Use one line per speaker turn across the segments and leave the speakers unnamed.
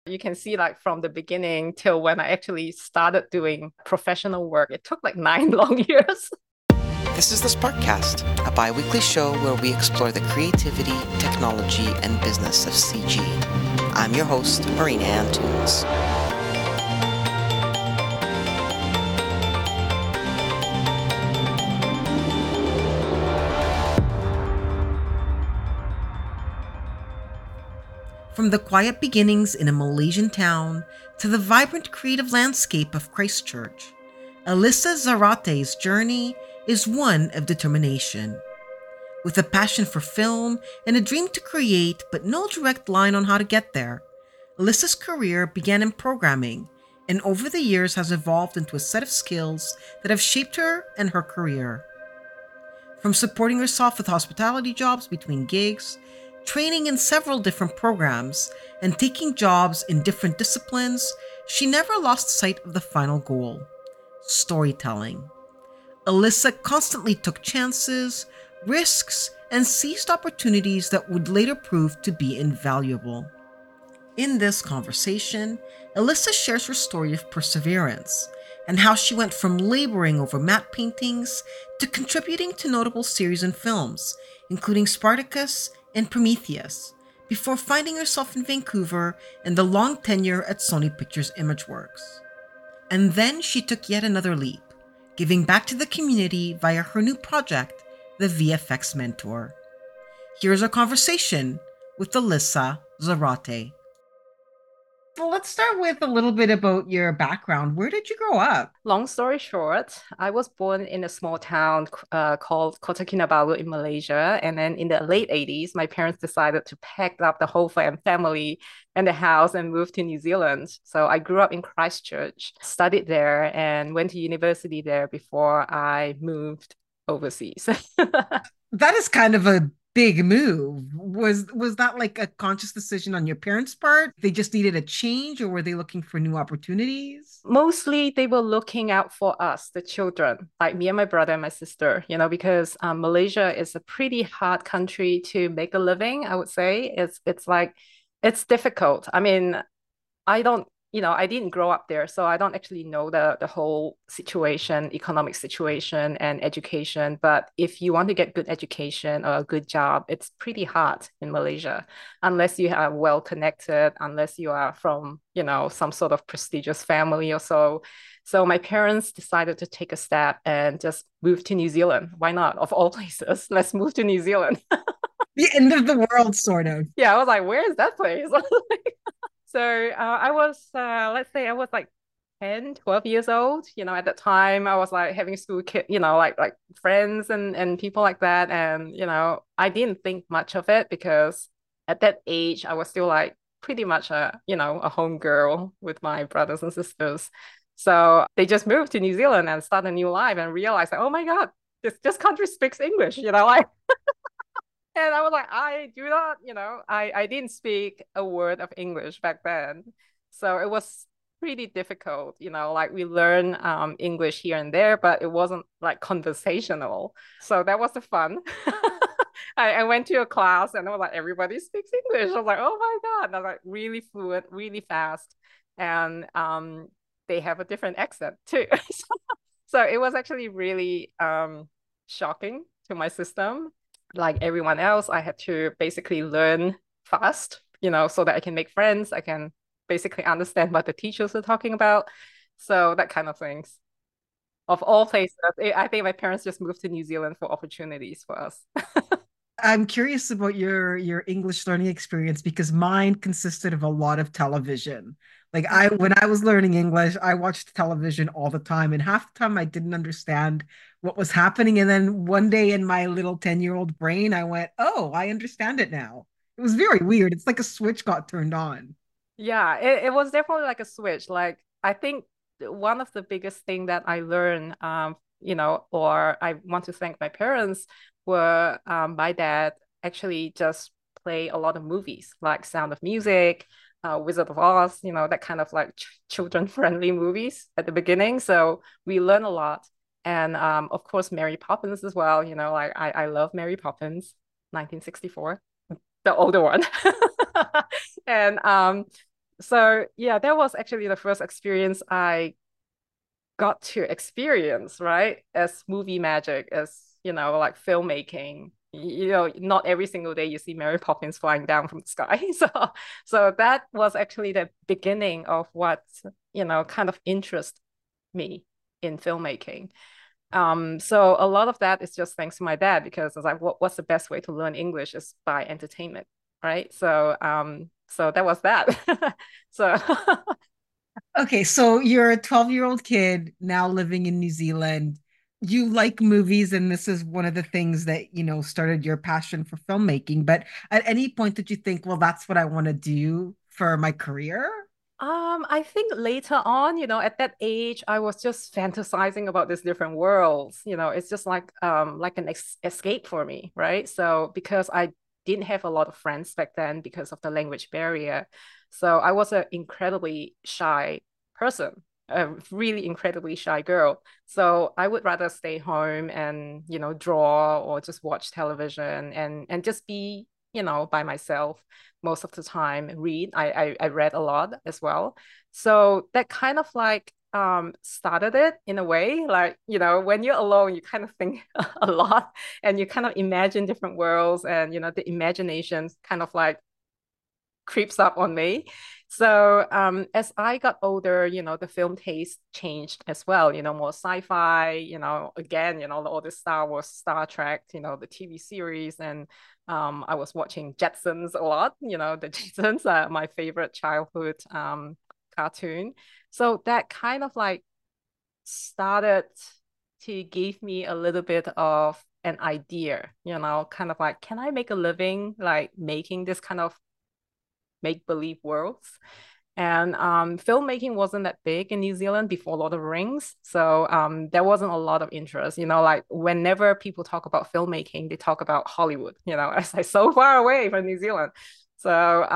You can see like from the beginning till when I actually started doing professional work, it took like 9 long years.
This is the Sparkcast, a bi-weekly show where we explore the creativity, technology, and business of CG. I'm your host, Marina Antunes. From the quiet beginnings in a Malaysian town to the vibrant creative landscape of Christchurch, Alyssa Zarate's journey is one of determination. With a passion for film and a dream to create, but no direct line on how to get there, Alyssa's career began in programming and over the years has evolved into a set of skills that have shaped her and her career. From supporting herself with hospitality jobs between gigs, training in several different programs, and taking jobs in different disciplines, she never lost sight of the final goal: storytelling. Alyssa constantly took chances, risks, and seized opportunities that would later prove to be invaluable. In this conversation, Alyssa shares her story of perseverance and how she went from laboring over matte paintings to contributing to notable series and films, including Spartacus and Prometheus, before finding herself in Vancouver and the long tenure at Sony Pictures Imageworks. And then she took yet another leap, giving back to the community via her new project, the VFX Mentor. Here's our conversation with Alyssa Zarate. Well, let's start with a little bit about your background. Where did you grow up?
Long story short, I was born in a small town called Kota Kinabalu in Malaysia. And then in the late 80s, my parents decided to pack up the whole family and the house and move to New Zealand. So I grew up in Christchurch, studied there, and went to university there before I moved overseas.
That is kind of a big move. Was that like a conscious decision on your parents' part? They just needed a change, or were they looking for new opportunities?
Mostly they were looking out for us, the children, like me and my brother and my sister, because Malaysia is a pretty hard country to make a living, I would say. It's like it's difficult. I mean, I don't, I didn't grow up there, so I don't actually know the whole situation, economic situation and education. But if you want to get good education or a good job, it's pretty hard in Malaysia, unless you are well connected, unless you are from, some sort of prestigious family or so. So my parents decided to take a step and just move to New Zealand. Why not? Of all places, let's move to New Zealand.
The end of the world, sort of.
Yeah, I was like, where is that place? So I was, let's say I was like 10, 12 years old. At that time I was like having school kid, like friends and people like that. And, I didn't think much of it because at that age I was still like pretty much a home girl with my brothers and sisters. So they just moved to New Zealand and started a new life and realized like, oh my God, this country speaks English, like and I was like, I do not, I didn't speak a word of English back then. So it was pretty difficult, like we learn English here and there, but it wasn't like conversational. So that was the fun. I went to a class and I was like, everybody speaks English. I was like, oh my God. And I was like really fluent, really fast. And they have a different accent too. So it was actually really shocking to my system. Like everyone else, I had to basically learn fast, so that I can make friends. I can basically understand what the teachers are talking about. So that kind of things. Of all places, I think my parents just moved to New Zealand for opportunities for us.
I'm curious about your English learning experience because mine consisted of a lot of television. Like when I was learning English, I watched television all the time, and half the time I didn't understand what was happening. And then one day in my little 10-year-old brain, I went, "Oh, I understand it now." It was very weird. It's like a switch got turned on.
Yeah, it was definitely like a switch. Like I think one of the biggest thing that I learned, or I want to thank my parents were my dad actually just play a lot of movies like Sound of Music, Wizard of Oz, that kind of like children friendly movies at the beginning. So we learn a lot. And of course, Mary Poppins as well. Like I love Mary Poppins, 1964, the older one. And So yeah, that was actually the first experience I got to experience, right? As movie magic, as like filmmaking. Not every single day you see Mary Poppins flying down from the sky. So that was actually the beginning of what, kind of interest me in filmmaking. So a lot of that is just thanks to my dad because I was like, what's the best way to learn English is by entertainment, right? So that was that. So
Okay, so you're a 12-year-old kid now living in New Zealand. You like movies, and this is one of the things that, started your passion for filmmaking. But at any point did you think, well, that's what I want to do for my career?
I think later on, at that age, I was just fantasizing about these different worlds. It's just like an escape for me, right? So because I didn't have a lot of friends back then because of the language barrier, so I was an incredibly shy person, a really incredibly shy girl. So I would rather stay home and draw or just watch television and just be by myself most of the time. I read a lot as well, so that kind of like started it in a way. Like, when you're alone you kind of think a lot and you kind of imagine different worlds, and the imagination kind of like creeps up on me. So as I got older, the film taste changed as well, more sci-fi, again, all the Star Wars, Star Trek, the TV series. And I was watching Jetsons a lot, the Jetsons are my favorite childhood cartoon. So that kind of like started to give me a little bit of an idea, kind of like, can I make a living like making this kind of make believe worlds? And filmmaking wasn't that big in New Zealand before Lord of the Rings. So there wasn't a lot of interest. Like whenever people talk about filmmaking, they talk about Hollywood, it's like so far away from New Zealand. So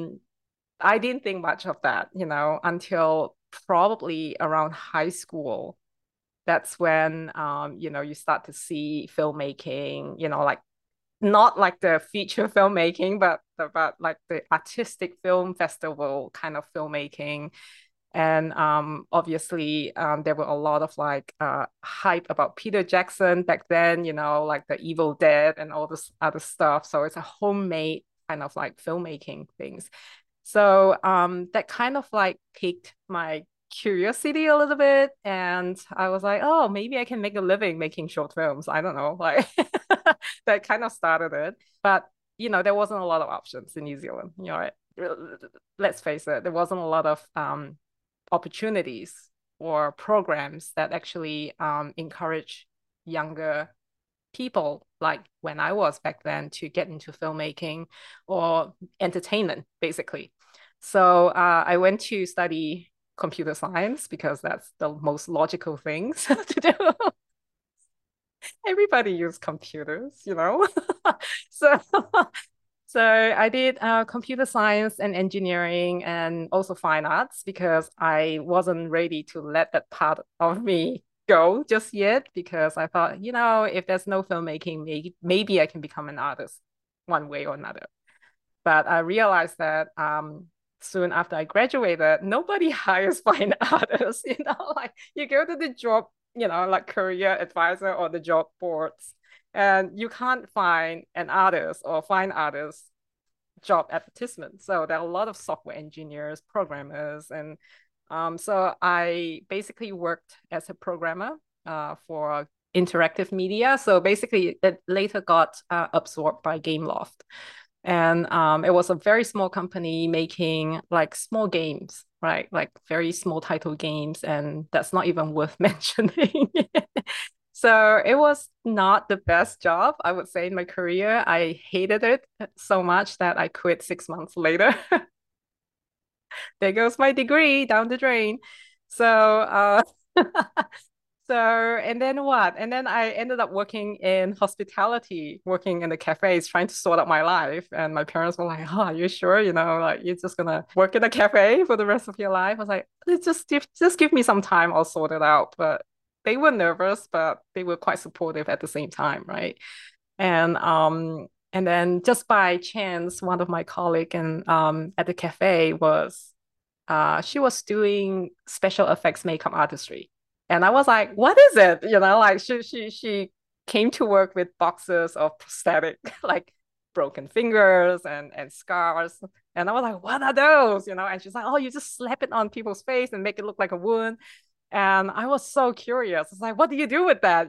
I didn't think much of that, until probably around high school. That's when you start to see filmmaking, like not like the feature filmmaking, but like the artistic film festival kind of filmmaking. And obviously there were a lot of like hype about Peter Jackson back then, like the Evil Dead and all this other stuff. So it's a homemade kind of like filmmaking things. So that kind of like piqued my curiosity a little bit. And I was like, oh, maybe I can make a living making short films. I don't know. Like that kind of started it. But, there wasn't a lot of options in New Zealand. Let's face it, there wasn't a lot of opportunities or programs that actually encourage younger people like when I was back then to get into filmmaking or entertainment, basically. So I went to study computer science because that's the most logical things to do. Everybody use computers. So so I did computer science and engineering and also fine arts because I wasn't ready to let that part of me go just yet, because I thought, if there's no filmmaking, maybe I can become an artist one way or another. But I realized that soon after I graduated, nobody hires fine artists. Like you go to the job, like career advisor or the job boards, and you can't find an artist or fine artist job advertisement. So there are a lot of software engineers, programmers, and so I basically worked as a programmer for interactive media. So basically, it later got absorbed by Gameloft. And it was a very small company making like small games, right? Like very small title games. And that's not even worth mentioning. So it was not the best job, I would say, in my career. I hated it so much that I quit 6 months later. There goes my degree down the drain. So so, and then what? And then I ended up working in hospitality, working in the cafes, trying to sort out my life. And my parents were like, "Oh, are you sure? Like you're just gonna work in a cafe for the rest of your life?" I was like, just give me some time, I'll sort it out." But they were nervous, but they were quite supportive at the same time, right? And then just by chance, one of my colleague and at the cafe was she was doing special effects makeup artistry. And I was like, what is it? Like she came to work with boxes of prosthetic, like broken fingers and scars. And I was like, what are those? And she's like, oh, you just slap it on people's face and make it look like a wound. And I was so curious. It's like, what do you do with that?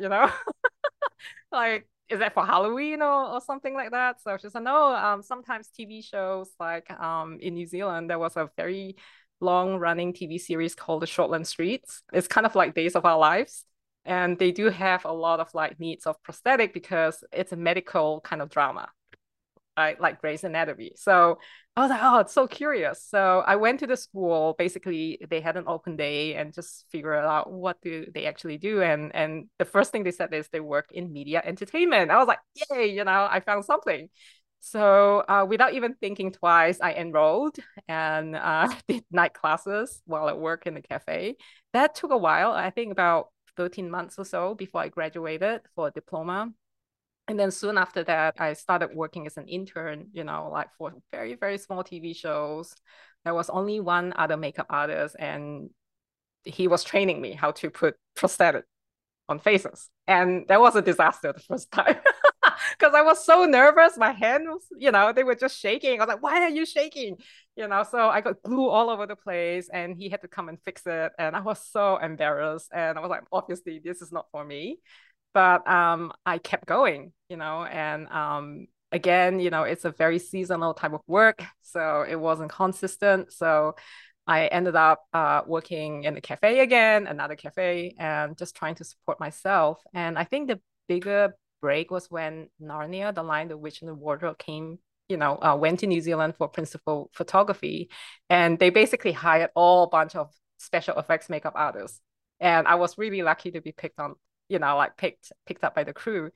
Like, is that for Halloween or something like that? So she said, no, sometimes TV shows like in New Zealand, there was a very long running TV series called The Shortland Streets. It's kind of like Days of Our Lives. And they do have a lot of like needs of prosthetic because it's a medical kind of drama, right? Like Grey's Anatomy. So I was like, oh, it's so curious. So I went to the school. Basically, they had an open day and just figure out what do they actually do. And the first thing they said is they work in media entertainment. I was like, yay, I found something. So without even thinking twice, I enrolled and did night classes while at work in the cafe. That took a while, I think about 13 months or so before I graduated for a diploma. And then soon after that, I started working as an intern, like for very, very small TV shows. There was only one other makeup artist, and he was training me how to put prosthetic on faces. And that was a disaster the first time because I was so nervous. My hand was, they were just shaking. I was like, why are you shaking? So I got glue all over the place and he had to come and fix it. And I was so embarrassed. And I was like, obviously, this is not for me. But I kept going, and again, it's a very seasonal type of work. So it wasn't consistent. So I ended up working in a cafe again, another cafe, and just trying to support myself. And I think the bigger break was when Narnia, The Lion, the Witch, and the Wardrobe came, went to New Zealand for principal photography. And they basically hired all bunch of special effects makeup artists. And I was really lucky to be picked on, like picked up by the crew.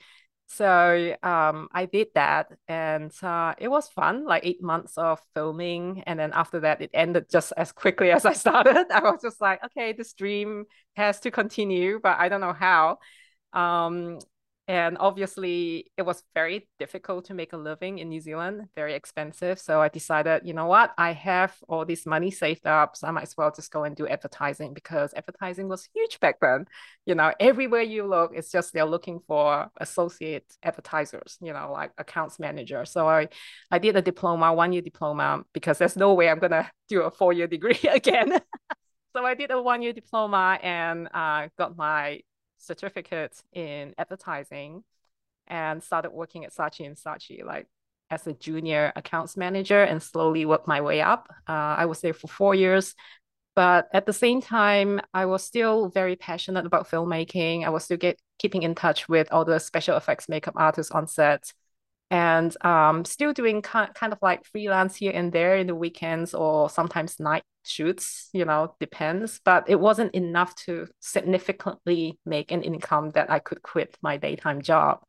So I did that, and it was fun, like 8 months of filming. And then after that, it ended just as quickly as I started. I was just like, okay, this dream has to continue, but I don't know how. Um, and obviously, it was very difficult to make a living in New Zealand, very expensive. So I decided, you know what? I have all this money saved up, so I might as well just go and do advertising because advertising was huge back then. Everywhere you look, it's just they're looking for associate advertisers, like accounts manager. So I did a diploma, 1 year diploma, because there's no way I'm gonna do a 4 year degree again. So I did a 1 year diploma and got my certificate in advertising and started working at Saatchi & Saatchi, like as a junior accounts manager, and slowly worked my way up. I was there for 4 years. But at the same time, I was still very passionate about filmmaking. I was still keeping in touch with all the special effects makeup artists on set, and still doing kind of like freelance here and there in the weekends or sometimes night shoots, depends. But it wasn't enough to significantly make an income that I could quit my daytime job.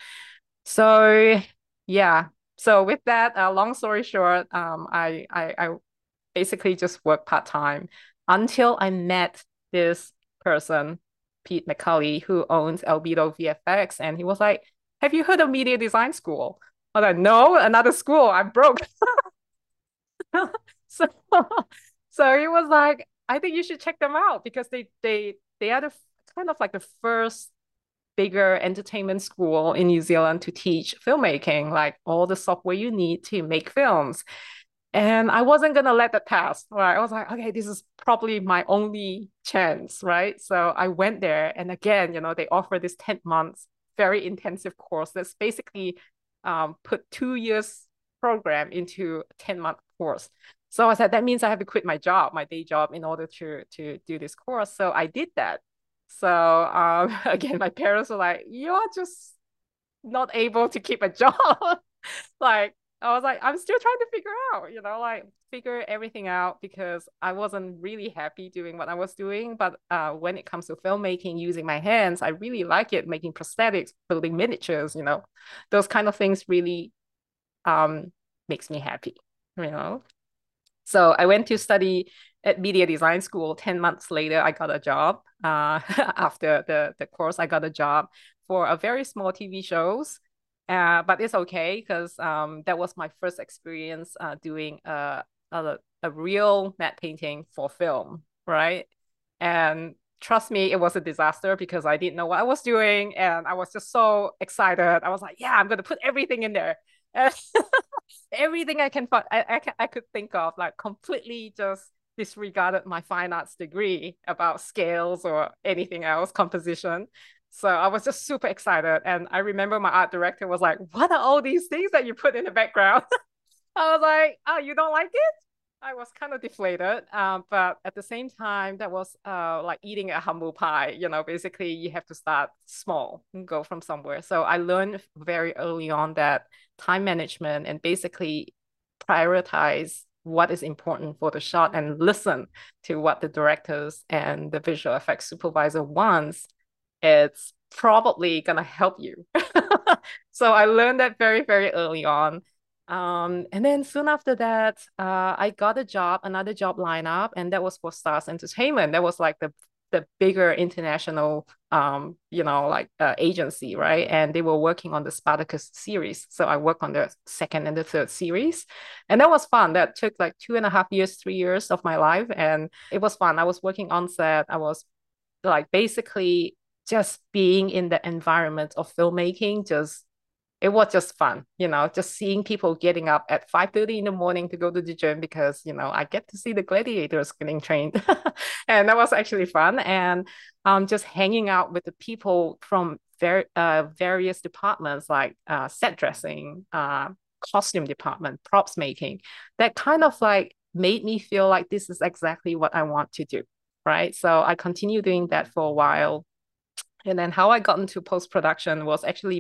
So yeah. So with that, long story short, I basically just worked part-time until I met this person, Pete McCulley, who owns Albedo VFX. And he was like, have you heard of Media Design School? I was like, no, another school. I'm broke. so so he was like, I think you should check them out because they are the kind of like the first bigger entertainment school in New Zealand to teach filmmaking, like all the software you need to make films. And I wasn't gonna let that pass. Right. I was like, okay, this is probably my only chance, right? So I went there, and again, they offer this 10 months very intensive course that's basically put 2 years program into a 10-month course. So I said, that means I have to quit my job, my day job, in order to do this course. So I did that. So again, my parents were like, you're just not able to keep a job. Like, I was like, I'm still trying to figure out, like figure everything out because I wasn't really happy doing what I was doing. But when it comes to filmmaking using my hands, I really like it, making prosthetics, building miniatures, those kind of things really makes me happy, you know. So I went to study at media design school. 10 months later, I got a job. After the course, I got a job for a very small TV shows. But it's okay because that was my first experience doing a a real matte painting for film, right? And trust me, it was a disaster because I didn't know what I was doing. And I was just so excited. I was like, yeah, I'm going to put everything in there. And everything I can find, I could think of, like completely just disregarded my fine arts degree about scales or anything else, composition. So I was just super excited. And I remember my art director was like, what are all these things that you put in the background? I was like, oh, you don't like it? I was kind of deflated, but at the same time, that was like eating a humble pie. Basically, you have to start small and go from somewhere. So I learned very early on that time management and basically prioritize what is important for the shot and listen to what the directors and the visual effects supervisor wants. It's probably gonna help you. So I learned that very, very early on. And then soon after that, I got another job lineup, and that was for Stars Entertainment. That was like the bigger international, agency, right? And they were working on the Spartacus series. So I worked on the second and the third series, and that was fun. That took like 2.5 years, 3 years of my life, and it was fun. I was working on set. I was like basically just being in the environment of filmmaking, it was just fun, just seeing people getting up at 5:30 in the morning to go to the gym because, I get to see the gladiators getting trained. And that was actually fun. And just hanging out with the people from various departments like set dressing, costume department, props making, that kind of like made me feel like this is exactly what I want to do. Right. So I continued doing that for a while. And then how I got into post-production was actually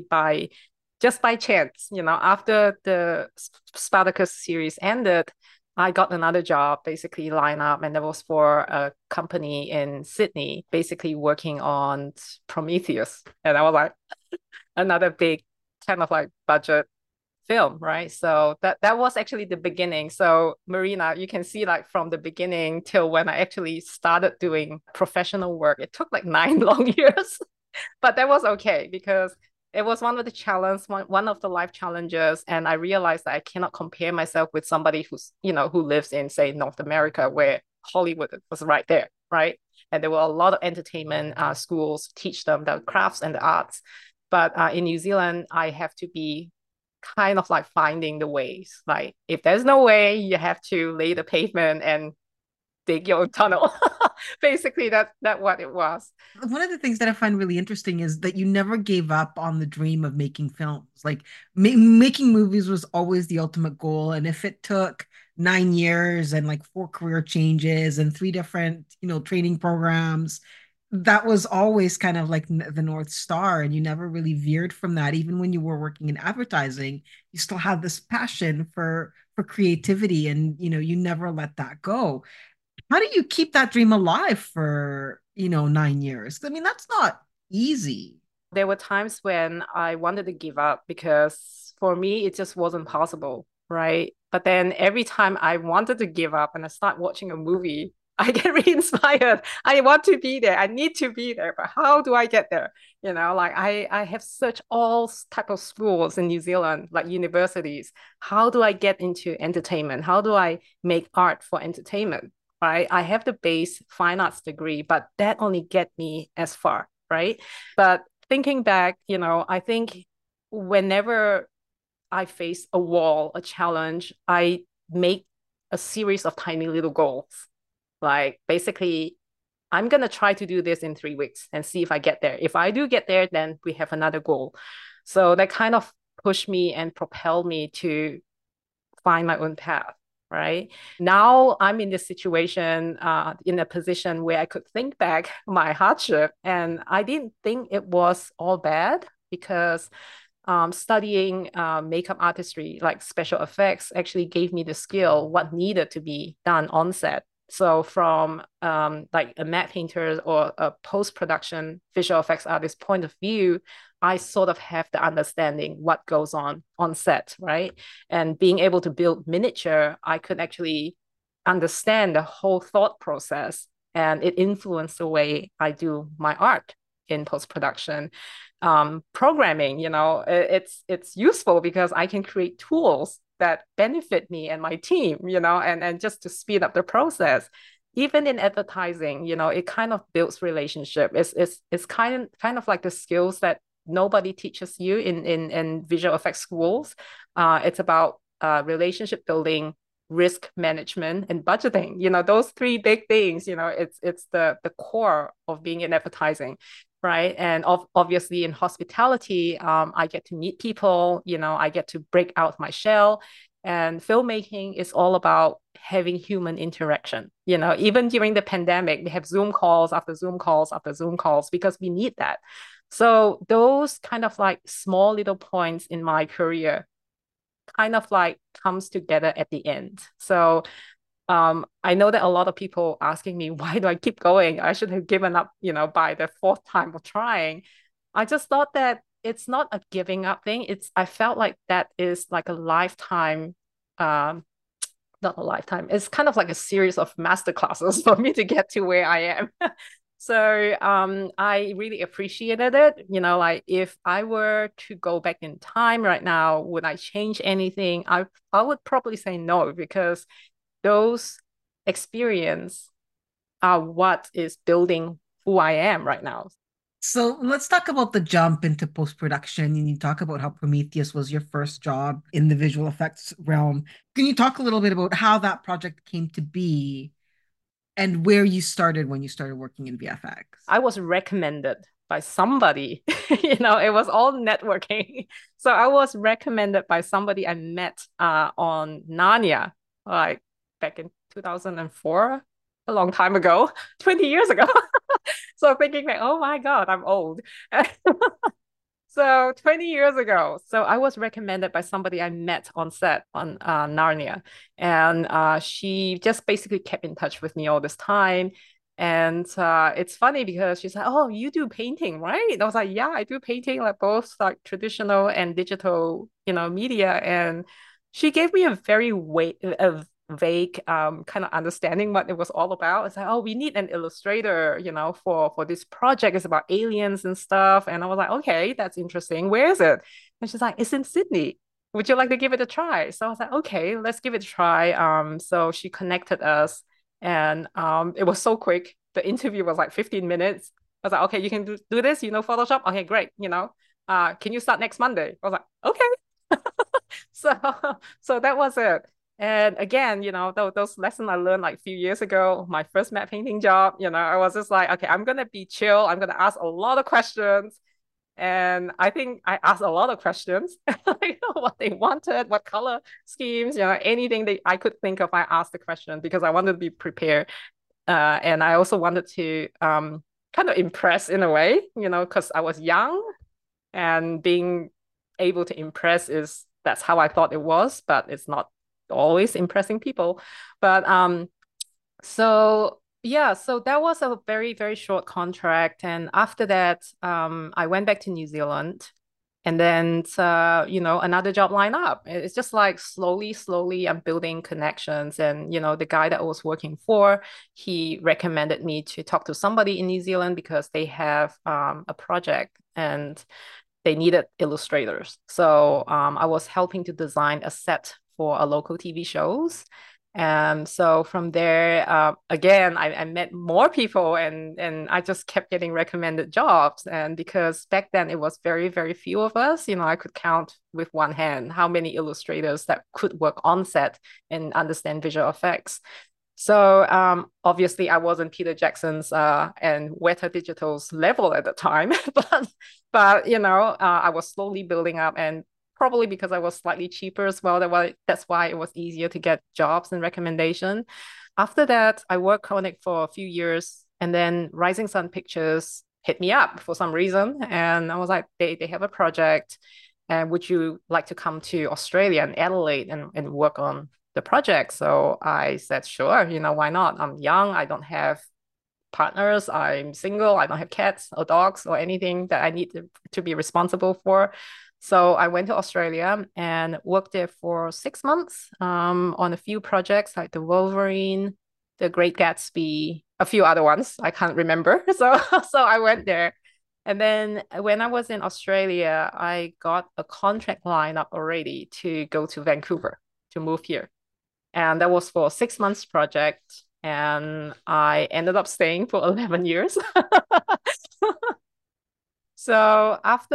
just by chance, after the Spartacus series ended, I got another job basically line up, and that was for a company in Sydney, basically working on Prometheus. And I was like, another big kind of like budget film, right? So that was actually the beginning. So Marina, you can see like from the beginning till when I actually started doing professional work, it took like 9 long years. But that was okay because it was one of the challenges, one of the life challenges. And I realized that I cannot compare myself with somebody who lives in, say, North America, where Hollywood was right there, right? And there were a lot of entertainment schools to teach them the crafts and the arts. But in New Zealand, I have to be kind of like finding the ways. Like if there's no way, you have to lay the pavement and dig your own tunnel. Basically, that's what it was.
One of the things that I find really interesting is that you never gave up on the dream of making films. Like making movies was always the ultimate goal. And if it took 9 years and like four career changes and three different, training programs, that was always kind of like the North Star. And you never really veered from that. Even when you were working in advertising, you still had this passion for creativity, and you never let that go. How do you keep that dream alive for, 9 years? I mean, that's not easy.
There were times when I wanted to give up because for me, it just wasn't possible, right? But then every time I wanted to give up and I start watching a movie, I get re-inspired. I want to be there. I need to be there. But how do I get there? Like I have searched all type of schools in New Zealand, like universities. How do I get into entertainment? How do I make art for entertainment? Right? I have the base fine arts degree, but that only get me as far, right? But thinking back, I think whenever I face a wall, a challenge, I make a series of tiny little goals. Like basically, I'm going to try to do this in 3 weeks and see if I get there. If I do get there, then we have another goal. So that kind of pushed me and propelled me to find my own path. Right now, I'm in this situation, in a position where I could think back my hardship, and I didn't think it was all bad because studying makeup artistry, like special effects, actually gave me the skill what needed to be done on set. So from like a matte painter or a post-production visual effects artist point of view, I sort of have the understanding what goes on set, right? And being able to build miniature, I could actually understand the whole thought process, and it influenced the way I do my art in post-production. Programming, it's useful because I can create tools that benefit me and my team, and just to speed up the process. Even in advertising, it kind of builds relationship. It's kind of like the skills that nobody teaches you in visual effects schools. It's about relationship building, risk management, and budgeting. Those three big things. It's the core of being in advertising, right? And obviously in hospitality, I get to meet people. I get to break out my shell. And filmmaking is all about having human interaction. Even during the pandemic, we have Zoom calls after Zoom calls after Zoom calls because we need that. So those kind of like small little points in my career kind of like comes together at the end. So I know that a lot of people asking me, why do I keep going? I should have given up, by the fourth time of trying. I just thought that it's not a giving up thing. I felt like that is like a lifetime, not a lifetime. It's kind of like a series of master classes for me to get to where I am. So I really appreciated it. Like if I were to go back in time right now, would I change anything? I would probably say no, because those experience are what is building who I am right now.
So let's talk about the jump into post-production. And you talk about how Prometheus was your first job in the visual effects realm. Can you talk a little bit about how that project came to be and where you started when you started working in VFX?
I was recommended by somebody. It was all networking. So I was recommended by somebody I met on Narnia, like back in 2004, a long time ago, 20 years ago. So thinking like, oh my God, I'm old. So 20 years ago, so I was recommended by somebody I met on set on Narnia. And she just basically kept in touch with me all this time. And it's funny because she's like, oh, you do painting, right? And I was like, yeah, I do painting, like both like traditional and digital, media. And she gave me a very vague kind of understanding what it was all about. It's like, oh, we need an illustrator, for this project. It's about aliens and stuff. And I was like, okay, that's interesting. Where is it? And she's like, it's in Sydney. Would you like to give it a try? So I was like, okay, let's give it a try. So she connected us, and it was so quick. The interview was like 15 minutes. I was like, okay, you can do this, Photoshop. Okay, great. Can you start next Monday? I was like, okay. So so that was it. And again, those lessons I learned like a few years ago, my first matte painting job, I was just like, okay, I'm gonna be chill. I'm gonna ask a lot of questions. And I think I asked a lot of questions, like what they wanted, what color schemes, anything that I could think of, I asked the question because I wanted to be prepared. And I also wanted to kind of impress in a way, because I was young, and being able to impress that's how I thought it was, but it's not always impressing people. But so yeah, so that was a very, very short contract. And after that, I went back to New Zealand, and then another job lined up. It's just like slowly I'm building connections. And the guy that I was working for, he recommended me to talk to somebody in New Zealand because they have a project and they needed illustrators. So I was helping to design a set for a local TV shows. And so from there, again, I met more people, and I just kept getting recommended jobs. And because back then it was very, very few of us, I could count with one hand how many illustrators that could work on set and understand visual effects. So obviously I wasn't Peter Jackson's and Weta Digital's level at the time, but I was slowly building up, and probably because I was slightly cheaper as well. That's why it was easier to get jobs and recommendation. After that, I worked on it for a few years, and then Rising Sun Pictures hit me up for some reason, and I was like, they have a project, and would you like to come to Australia and Adelaide and work on the project? So I said, sure, why not? I'm young, I don't have partners, I'm single, I don't have cats or dogs or anything that I need to be responsible for. So I went to Australia and worked there for 6 months on a few projects like the Wolverine, the Great Gatsby, a few other ones I can't remember. So I went there. And then when I was in Australia, I got a contract lined up already to go to Vancouver. to move here. And that was for a 6 months project. And I ended up staying for 11 years. So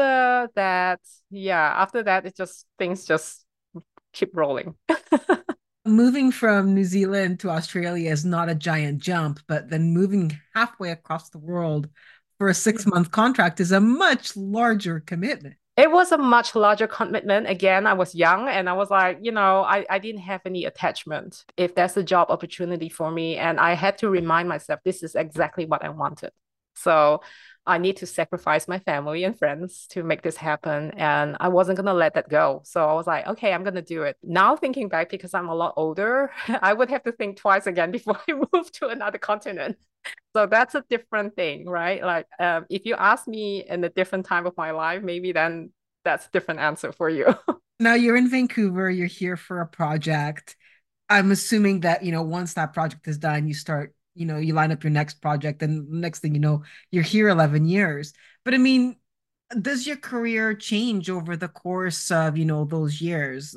after that, it just things just keep rolling.
Moving from New Zealand to Australia is not a giant jump, but then moving halfway across the world for a 6 month contract is a much larger commitment.
It was a much larger commitment. Again, I was young and I was like, I didn't have any attachment. If there's a job opportunity for me, and I had to remind myself this is exactly what I wanted. So I need to sacrifice my family and friends to make this happen. And I wasn't going to let that go. So I was like, okay, I'm going to do it. Now, thinking back, because I'm a lot older, I would have to think twice again before I move to another continent. So that's a different thing, right? Like, if you ask me in a different time of my life, maybe then that's a different answer for you.
Now you're in Vancouver, you're here for a project. I'm assuming that, once that project is done, you start, you line up your next project, and next thing you know, you're here 11 years. But I mean, does your career change over the course of, those years?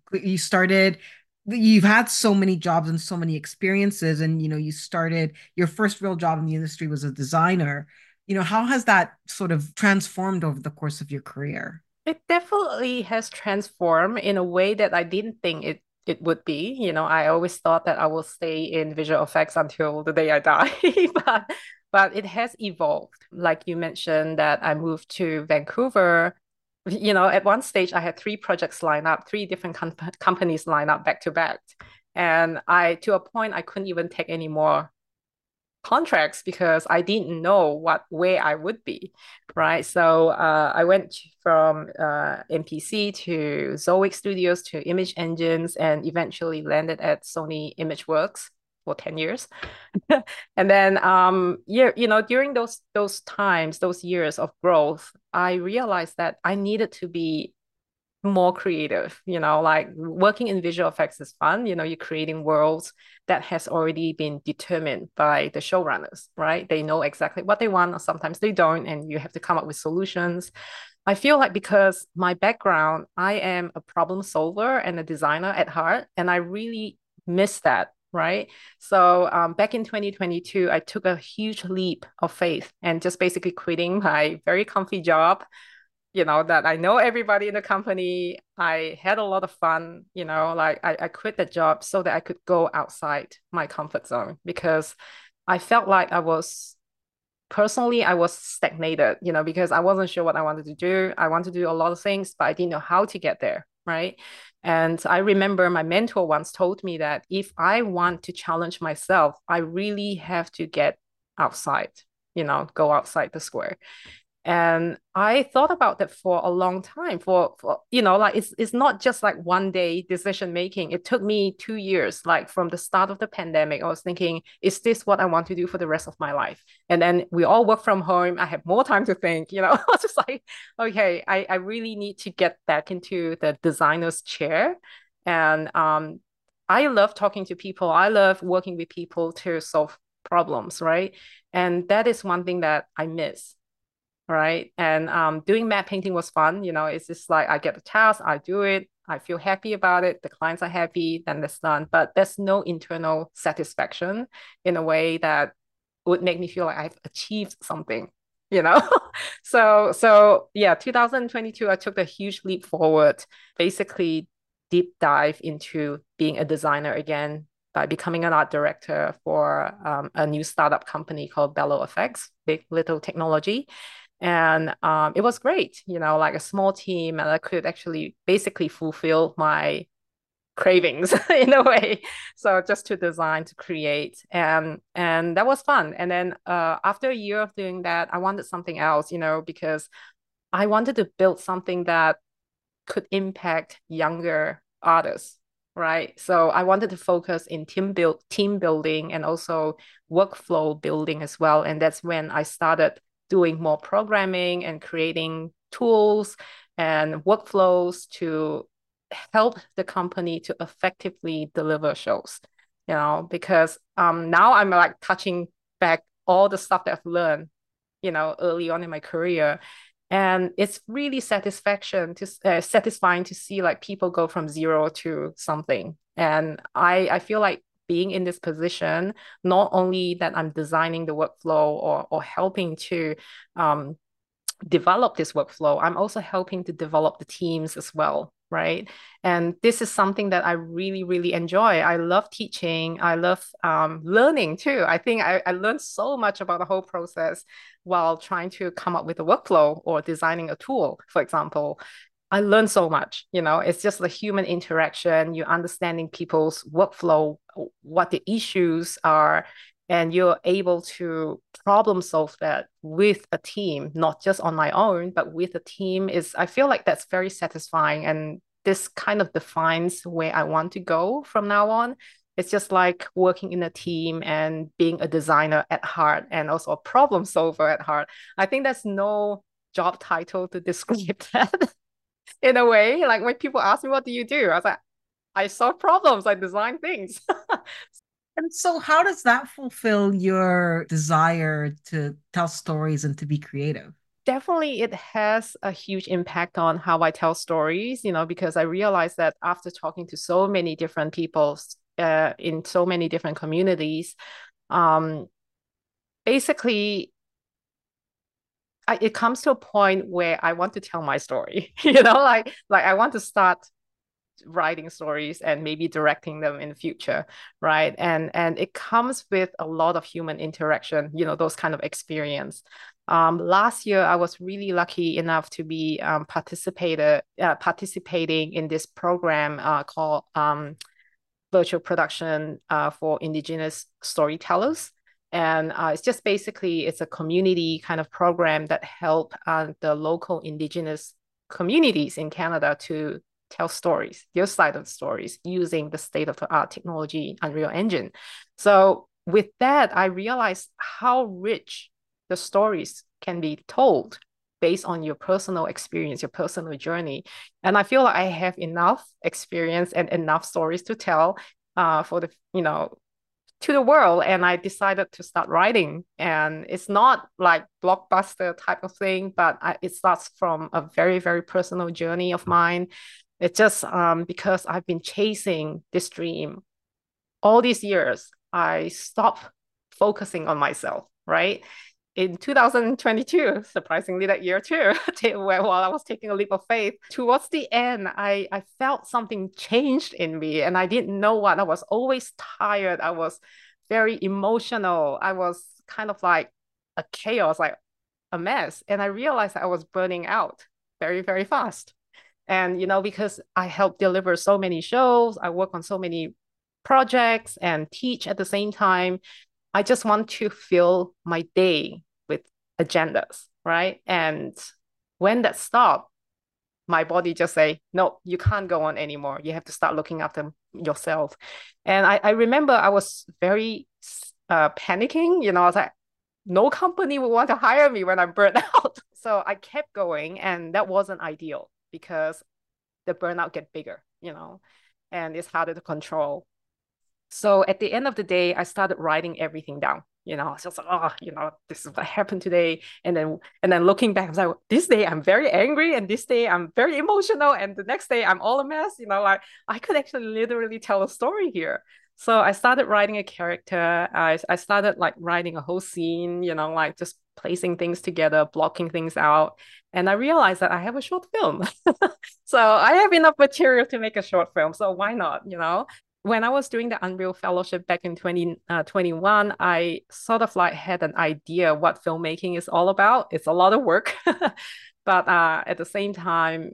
You've had so many jobs and so many experiences, and, you started your first real job in the industry was a designer. How has that sort of transformed over the course of your career?
It definitely has transformed in a way that I didn't think it would be. I always thought that I will stay in visual effects until the day I die, but it has evolved. Like you mentioned that I moved to Vancouver. At one stage I had three projects lined up, three different companies lined up back to back. And to a point, I couldn't even take any more contracts because I didn't know what way I would be, right? So I went from MPC to Zoic Studios to Image Engines and eventually landed at Sony ImageWorks for 10 years. And then during those times, those years of growth, I realized that I needed to be more creative. Like working in visual effects is fun. You're creating worlds that has already been determined by the showrunners, right? They know exactly what they want, or sometimes they don't, and you have to come up with solutions. I feel like because my background, I am a problem solver and a designer at heart, and I really miss that. Right. So back in 2022, I took a huge leap of faith and just basically quitting my very comfy job, that I know everybody in the company. I had a lot of fun, like I quit the job so that I could go outside my comfort zone because I felt like I was stagnated, because I wasn't sure what I wanted to do. I wanted to do a lot of things, but I didn't know how to get there. Right. And I remember my mentor once told me that if I want to challenge myself, I really have to get outside, go outside the square. And I thought about that for a long time. For like it's not just like one day decision making. It took me 2 years. Like from the start of the pandemic, I was thinking, is this what I want to do for the rest of my life? And then we all work from home. I have more time to think. I was just like, okay, I really need to get back into the designer's chair. And I love talking to people. I love working with people to solve problems, right? And that is one thing that I miss, right? And doing matte painting was fun. It's just like I get the task, I do it, I feel happy about it, the clients are happy, then it's done. But there's no internal satisfaction in a way that would make me feel like I've achieved something, you know? So yeah, 2022, I took a huge leap forward, basically deep dive into being a designer again by becoming an art director for a new startup company called Bello Effects, Big Little Technology. And it was great, like a small team, and I could actually basically fulfill my cravings in a way. So just to design, to create, and that was fun. And then after a year of doing that, I wanted something else, because I wanted to build something that could impact younger artists, right? So I wanted to focus in team building and also workflow building as well. And that's when I started doing more programming and creating tools and workflows to help the company to effectively deliver shows, because now I'm like touching back all the stuff that I've learned, early on in my career. And it's really satisfying to see like people go from zero to something. And I feel like being in this position, not only that I'm designing the workflow or helping to um, develop this workflow, I'm also helping to develop the teams as well, right? And this is something that I really, really enjoy. I love teaching. I love learning too. I think I learned so much about the whole process while trying to come up with a workflow or designing a tool, for example. I learned so much, it's just the human interaction, you understanding people's workflow, what the issues are, and you're able to problem solve that with a team, not just on my own, but with a team is, I feel like that's very satisfying. And this kind of defines where I want to go from now on. It's just like working in a team and being a designer at heart and also a problem solver at heart. I think there's no job title to describe that in a way. Like when people ask me, what do you do? I was like, I solve problems, I design things.
And so, how does that fulfill your desire to tell stories and to be creative?
Definitely, it has a huge impact on how I tell stories, because I realized that after talking to so many different people in so many different communities, um, basically, it comes to a point where I want to tell my story, like I want to start writing stories and maybe directing them in the future, right? And it comes with a lot of human interaction, those kind of experience. Last year, I was really lucky enough to be participating in this program called Virtual Production for Indigenous Storytellers. And it's just basically, it's a community kind of program that help the local Indigenous communities in Canada to tell stories, their side of stories, using the state-of-the-art technology, Unreal Engine. So with that, I realized how rich the stories can be told based on your personal experience, your personal journey. And I feel like I have enough experience and enough stories to tell for to the world. And I decided to start writing. And it's not like blockbuster type of thing, but it starts from a very, very personal journey of mine. It's just because I've been chasing this dream all these years, I stopped focusing on myself, right? In 2022, surprisingly that year too, while I was taking a leap of faith, towards the end, I felt something changed in me and I didn't know what. I was always tired. I was very emotional. I was kind of like a chaos, like a mess. And I realized I was burning out very, very fast. And, because I help deliver so many shows, I work on so many projects and teach at the same time, I just want to fill my day with agendas, right? And when that stopped, my body just say, no, you can't go on anymore. You have to start looking after yourself. And I remember I was very panicking. I was like, no company would want to hire me when I'm burnt out. So I kept going, and that wasn't ideal because the burnout get bigger, and it's harder to control. So at the end of the day, I started writing everything down. I was just like, oh, this is what happened today. And then looking back, I was like, this day I'm very angry, and this day I'm very emotional, and the next day I'm all a mess. Like I could actually literally tell a story here. So I started writing a character. I started like writing a whole scene, like just placing things together, blocking things out. And I realized that I have a short film. So I have enough material to make a short film. So why not? When I was doing the Unreal Fellowship back in 2021, I sort of like had an idea what filmmaking is all about. It's a lot of work, but at the same time,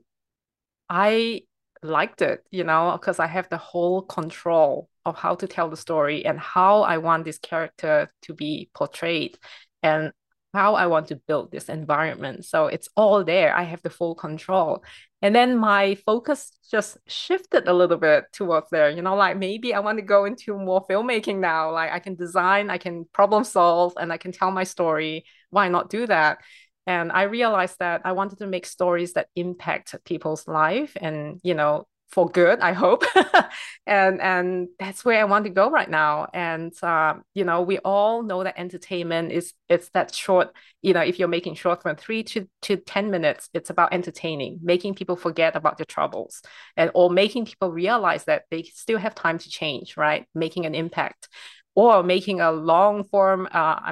I liked it, because I have the whole control of how to tell the story and how I want this character to be portrayed and how I want to build this environment. So it's all there. I have the full control. And then my focus just shifted a little bit towards there, like maybe I want to go into more filmmaking now. Like I can design, I can problem solve, and I can tell my story. Why not do that? And I realized that I wanted to make stories that impact people's life and, for good, I hope. And that's where I want to go right now. And we all know that entertainment is it's that short, if you're making short from 3 to 10 minutes, it's about entertaining, making people forget about their troubles, and or making people realize that they still have time to change, right? Making an impact. Or making a long form,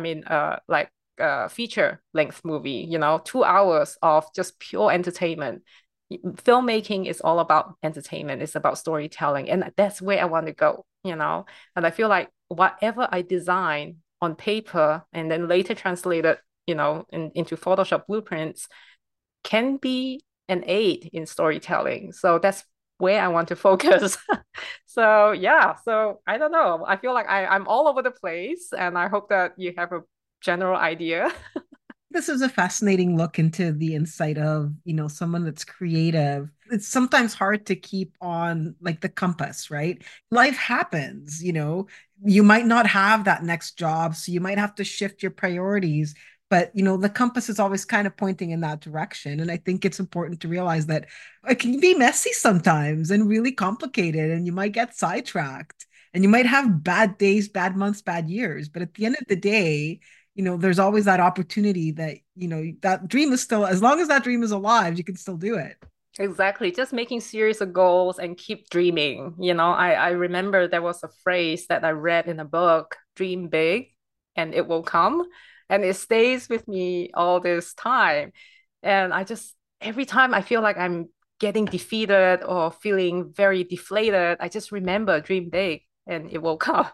feature length movie, 2 hours of just pure entertainment. Filmmaking is all about entertainment, it's about storytelling, and that's where I want to go. And I feel like whatever I design on paper and then later translated, into Photoshop blueprints can be an aid in storytelling. So that's where I want to focus. So yeah, so I don't know. I feel like I'm all over the place, and I hope that you have a general idea.
This is a fascinating look into the insight of, someone that's creative. It's sometimes hard to keep on like the compass, right? Life happens, you might not have that next job, so you might have to shift your priorities. But, the compass is always kind of pointing in that direction. And I think it's important to realize that it can be messy sometimes and really complicated, and you might get sidetracked and you might have bad days, bad months, bad years. But at the end of the day, there's always that opportunity that, that dream is still, as long as that dream is alive, you can still do it.
Exactly. Just making series of goals and keep dreaming. I remember there was a phrase that I read in a book, dream big and it will come. And it stays with me all this time. And every time I feel like I'm getting defeated or feeling very deflated, I just remember dream big and it will come.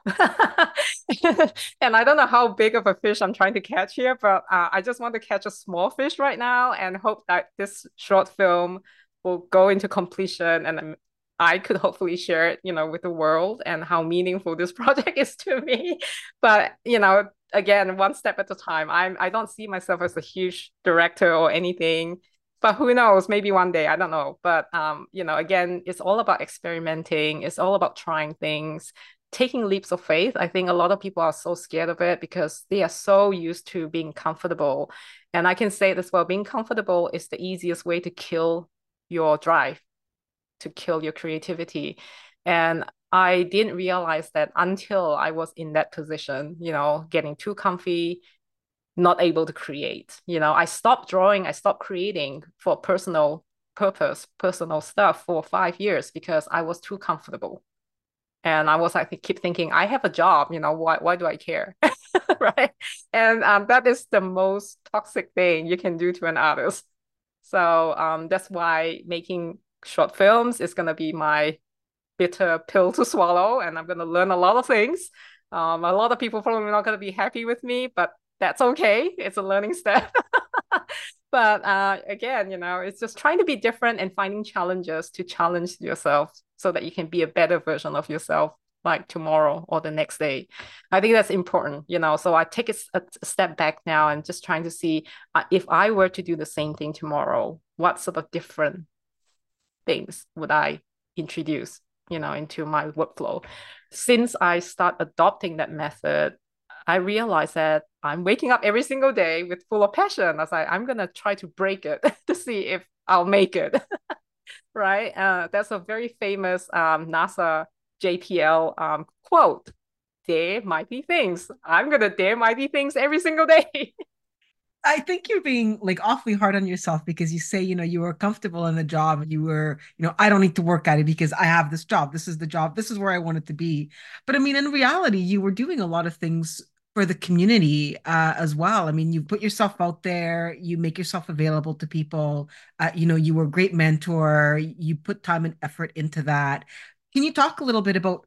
And I don't know how big of a fish I'm trying to catch here, but I just want to catch a small fish right now and hope that this short film will go into completion, and I could hopefully share it, with the world and how meaningful this project is to me. But, again, one step at a time. I don't see myself as a huge director or anything, but who knows, maybe one day, I don't know. But again, it's all about experimenting. It's all about trying things, taking leaps of faith. I think a lot of people are so scared of it because they are so used to being comfortable. And I can say this well, being comfortable is the easiest way to kill your drive, to kill your creativity. And I didn't realize that until I was in that position, getting too comfy, not able to create. I stopped drawing, I stopped creating for personal purpose, personal stuff for 5 years because I was too comfortable. And I was like, keep thinking, I have a job, why do I care? Right. And that is the most toxic thing you can do to an artist. So that's why making short films is going to be my bitter pill to swallow. And I'm going to learn a lot of things. A lot of people probably not going to be happy with me, but that's okay. It's a learning step. But again, it's just trying to be different and finding challenges to challenge yourself so that you can be a better version of yourself like tomorrow or the next day. I think that's important, So I take a step back now and just trying to see if I were to do the same thing tomorrow, what sort of different things would I introduce, into my workflow. Since I start adopting that method, I realized that I'm waking up every single day with full of passion. I was like, I'm gonna try to break it to see if I'll make it. Right? That's a very famous NASA JPL quote. Dare mighty things. I'm gonna dare mighty things every single day.
I think you're being like awfully hard on yourself because you say, you were comfortable in the job. You were, I don't need to work at it because I have this job. This is the job. This is where I want it to be. But I mean, in reality, you were doing a lot of things for the community as well. I mean, you put yourself out there, you make yourself available to people. You were a great mentor. You put time and effort into that. Can you talk a little bit about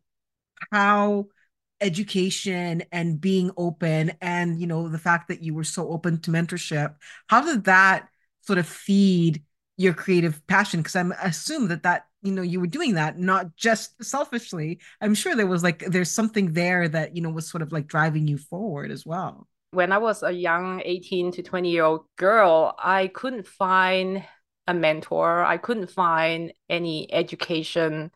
how education and being open and the fact that you were so open to mentorship, how did that sort of feed your creative passion? Because I'm assume that you were doing that not just selfishly. I'm sure there's something there that was sort of like driving you forward as well.
When I was a young 18 to 20-year-old girl, I couldn't find a mentor. I couldn't find any education,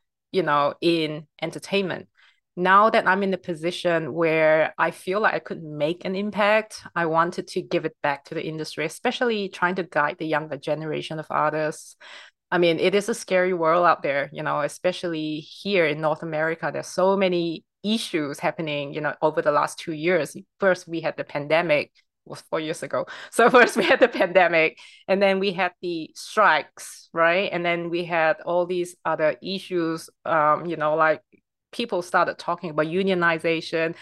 in entertainment. Now that I'm in a position where I feel like I could make an impact, I wanted to give it back to the industry, especially trying to guide the younger generation of artists. I mean, it is a scary world out there, especially here in North America. There's so many issues happening, over the last 2 years. First, we had the pandemic, was 4 years ago. So first we had the pandemic, and then we had the strikes, right? And then we had all these other issues, like people started talking about unionization.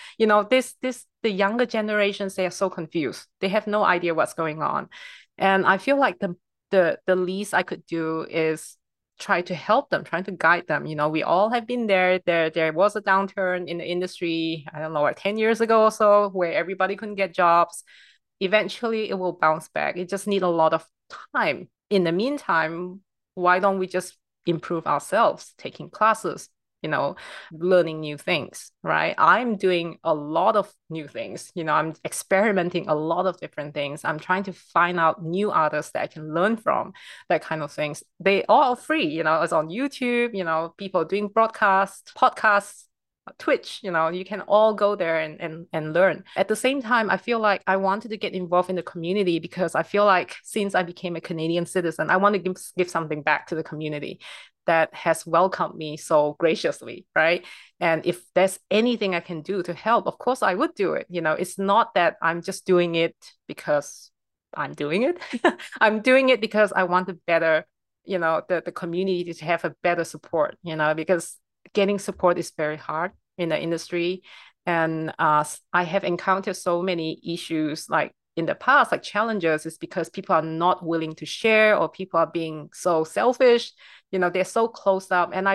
The younger generations, they are so confused. They have no idea what's going on. And I feel like the least I could do is try to help them, trying to guide them. We all have been there. There was a downturn in the industry, I don't know, like 10 years ago or so, where everybody couldn't get jobs. Eventually it will bounce back. It just needs a lot of time. In the meantime, why don't we just improve ourselves, taking classes, learning new things, right? I'm doing a lot of new things. I'm experimenting a lot of different things. I'm trying to find out new artists that I can learn from, that kind of things. They all are free, it's on YouTube, people doing broadcasts, podcasts, Twitch, you can all go there and learn. At the same time, I feel like I wanted to get involved in the community because I feel like since I became a Canadian citizen, I want to give something back to the community that has welcomed me so graciously, right? And if there's anything I can do to help, of course I would do it. It's not that I'm just doing it because I'm doing it. I'm doing it because I want to better, the community to have a better support, because getting support is very hard in the industry. And I have encountered so many issues like in the past, like challenges, is because people are not willing to share, or people are being so selfish. They're so closed up. And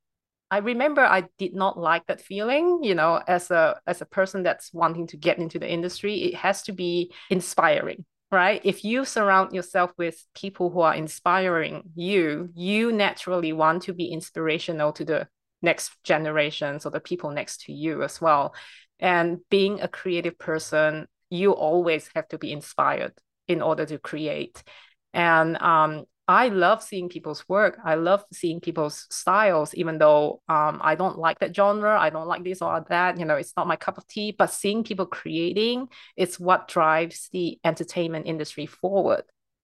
I remember I did not like that feeling, as a person that's wanting to get into the industry. It has to be inspiring, right? If you surround yourself with people who are inspiring you naturally want to be inspirational to the next generation, so the people next to you as well. And being a creative person, you always have to be inspired in order to create. And I love seeing people's work. I love seeing people's styles, even though I don't like that genre. I don't like this or that. It's not my cup of tea. But seeing people creating is what drives the entertainment industry forward.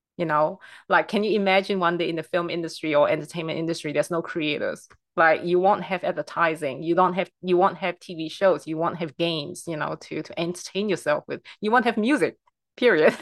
Like, can you imagine one day in the film industry or entertainment industry, there's no creators? Like, you won't have advertising, you won't have TV shows, you won't have games, to entertain yourself with. You won't have music, period.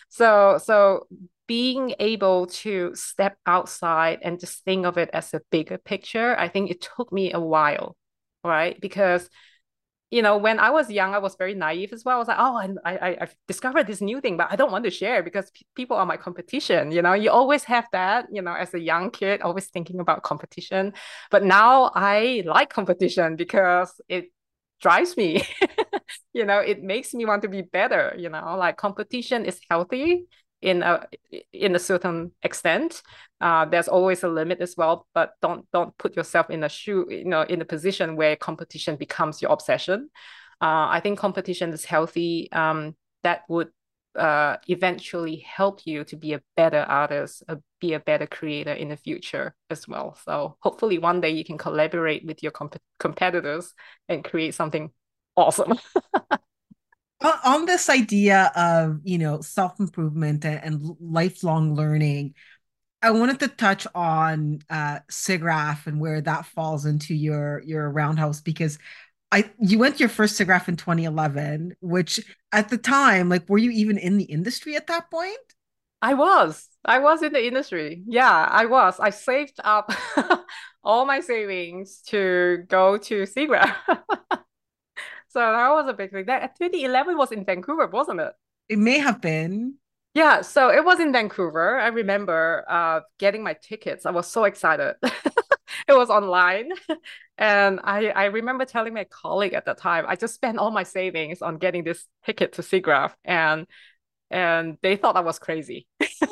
So being able to step outside and just think of it as a bigger picture, I think it took me a while, right? Because when I was young, I was very naive as well. I was like, oh, I've discovered this new thing, but I don't want to share because people are my competition. You always have that, as a young kid, always thinking about competition. But now I like competition because it drives me. It makes me want to be better. Like, competition is healthy in a certain extent. There's always a limit as well, but don't put yourself in in a position where competition becomes your obsession. I think competition is healthy. That would eventually help you to be a better artist, be a better creator in the future as well. So hopefully one day you can collaborate with your competitors and create something awesome.
On this idea of, self-improvement and lifelong learning, I wanted to touch on SIGGRAPH and where that falls into your roundhouse, because you went to your first SIGGRAPH in 2011, which at the time, like, were you even in the industry at that point?
I was in the industry. Yeah, I was. I saved up all my savings to go to SIGGRAPH. So that was a big thing. That 2011 was in Vancouver, wasn't it?
It may have been.
Yeah, so it was in Vancouver. I remember getting my tickets. I was so excited. It was online. And I remember telling my colleague at the time, I just spent all my savings on getting this ticket to SIGGRAPH, and they thought I was crazy.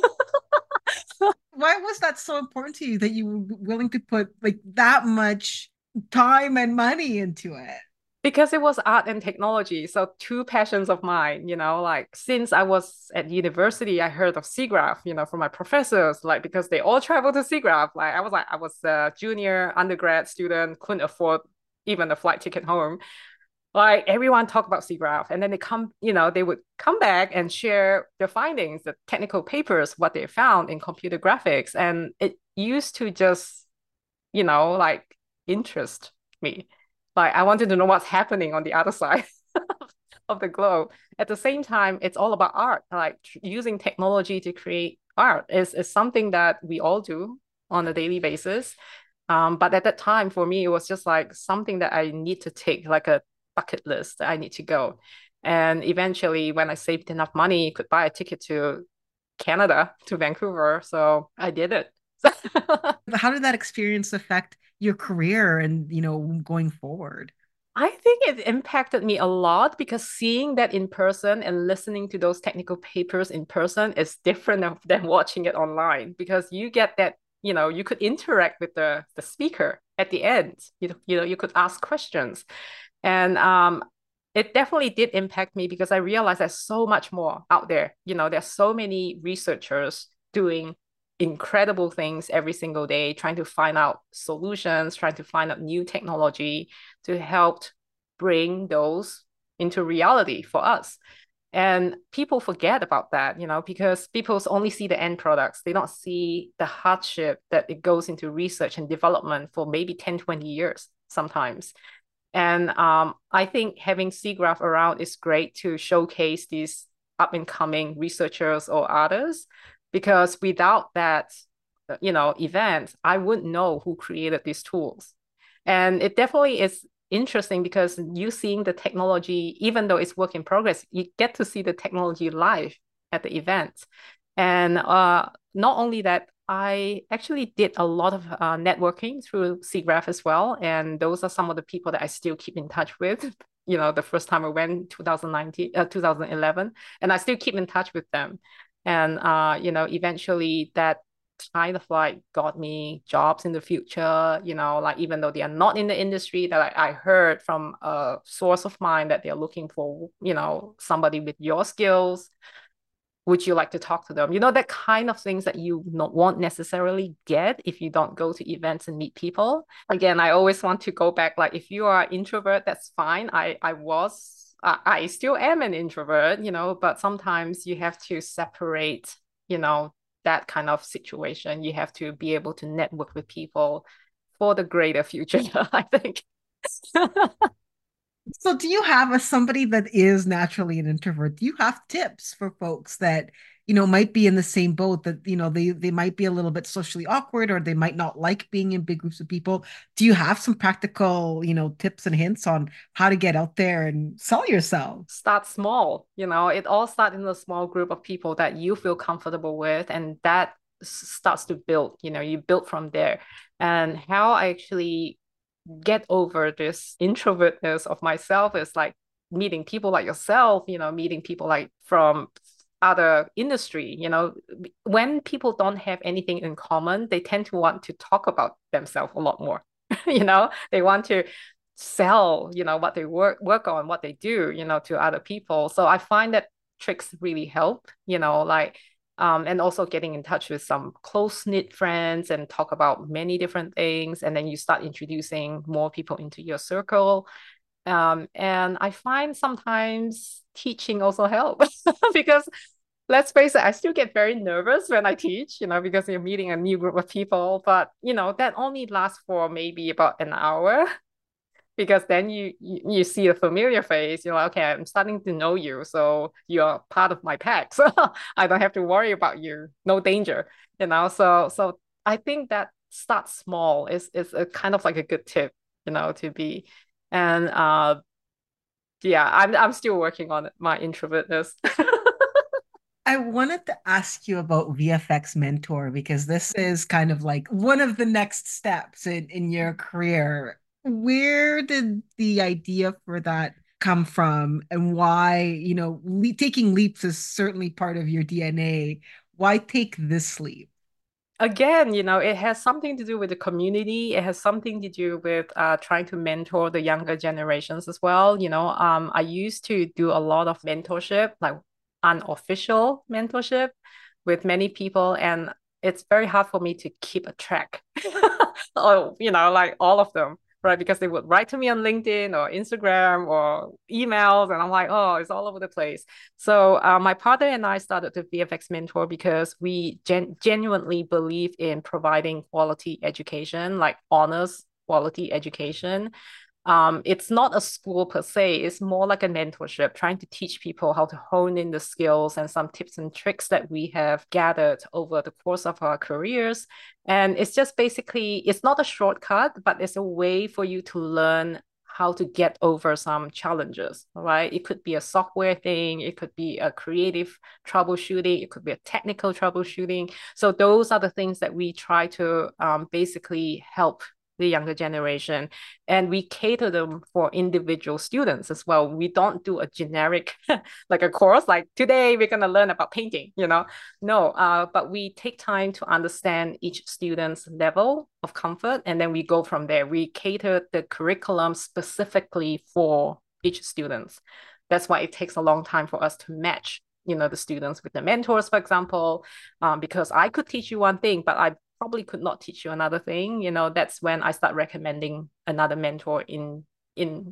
Why was that so important to you that you were willing to put like that much time and money into it?
Because it was art and technology. So two passions of mine, like since I was at university, I heard of SIGGRAPH, from my professors, like because they all travel to SIGGRAPH. I was a junior undergrad student, couldn't afford even a flight ticket home. Like everyone talk about SIGGRAPH, and then they would come back and share their findings, the technical papers, what they found in computer graphics. And used to just, like interest me. Like I wanted to know what's happening on the other side of the globe. At the same time, it's all about art. Like using technology to create art is something that we all do on a daily basis. But at that time, for me, it was just like something that I need to take, like a bucket list that I need to go. And eventually, when I saved enough money, could buy a ticket to Canada, to Vancouver. So I did it.
How did that experience affect your career and, going forward?
I think it impacted me a lot because seeing that in person and listening to those technical papers in person is different than watching it online because you get that, you could interact with the speaker at the end. You could ask questions. And it definitely did impact me because I realized there's so much more out there. There's so many researchers doing incredible things every single day, trying to find out solutions, trying to find out new technology to help bring those into reality for us. And people forget about that, because people only see the end products. They don't see the hardship that it goes into research and development for maybe 10, 20 years sometimes. And I think having SIGGRAPH around is great to showcase these up and coming researchers or others, because without that, event, I wouldn't know who created these tools. And it definitely is interesting because you seeing the technology, even though it's work in progress, you get to see the technology live at the event. And not only that, I actually did a lot of networking through SIGGRAPH as well. And those are some of the people that I still keep in touch with. The first time I went, 2011, and I still keep in touch with them. And, eventually that kind of like got me jobs in the future, like even though they are not in the industry, that I heard from a source of mine that they're looking for, somebody with your skills. Would you like to talk to them? That kind of things that you not won't necessarily get if you don't go to events and meet people. Again, I always want to go back, like if you are an introvert, that's fine. I still am an introvert, but sometimes you have to separate, that kind of situation. You have to be able to network with people for the greater future, I think.
So, do you have, as somebody that is naturally an introvert, do you have tips for folks that, might be in the same boat, that, they might be a little bit socially awkward, or they might not like being in big groups of people? Do you have some practical, tips and hints on how to get out there and sell yourself?
Start small, it all starts in a small group of people that you feel comfortable with, and that starts to build, you build from there. And how I actually get over this introvertness of myself is like meeting people like yourself, meeting people like from other industry. When people don't have anything in common, they tend to want to talk about themselves a lot more. They want to sell, what they work on, what they do, to other people. So I find that tricks really help, like and also getting in touch with some close-knit friends and talk about many different things. And then you start introducing more people into your circle. And I find sometimes teaching also helps because let's face it, I still get very nervous when I teach, because you're meeting a new group of people. But, that only lasts for maybe about an hour because then you see a familiar face. You're like, okay, I'm starting to know you, so you're part of my pack, so I don't have to worry about you. No danger, So I think that start small is a kind of like a good tip, to be. And yeah, I'm still working on my introvertness.
I wanted to ask you about VFX Mentor because this is kind of like one of the next steps in your career. Where did the idea for that come from, and why, taking leaps is certainly part of your DNA. Why take this leap?
Again, it has something to do with the community. It has something to do with trying to mentor the younger generations as well. I used to do a lot of mentorship, like unofficial mentorship with many people, and it's very hard for me to keep a track. Oh, like all of them. right? Because they would write to me on LinkedIn or Instagram or emails, and I'm like, oh, it's all over the place. So my partner and I started the VFX Mentor because we genuinely believe in providing quality education, like honest quality education. It's not a school per se, it's more like a mentorship, trying to teach people how to hone in the skills and some tips and tricks that we have gathered over the course of our careers. And it's just basically, it's not a shortcut, but it's a way for you to learn how to get over some challenges, right? It could be a software thing, it could be a creative troubleshooting, it could be a technical troubleshooting. So those are the things that we try to basically help the younger generation, and we cater them for individual students as well. We don't do a generic like a course like today we're going to learn about painting, no, but we take time to understand each student's level of comfort, and then we go from there. We cater the curriculum specifically for each student. That's why it takes a long time for us to match the students with the mentors, for example, because I could teach you one thing, but I probably could not teach you another thing. That's when I start recommending another mentor in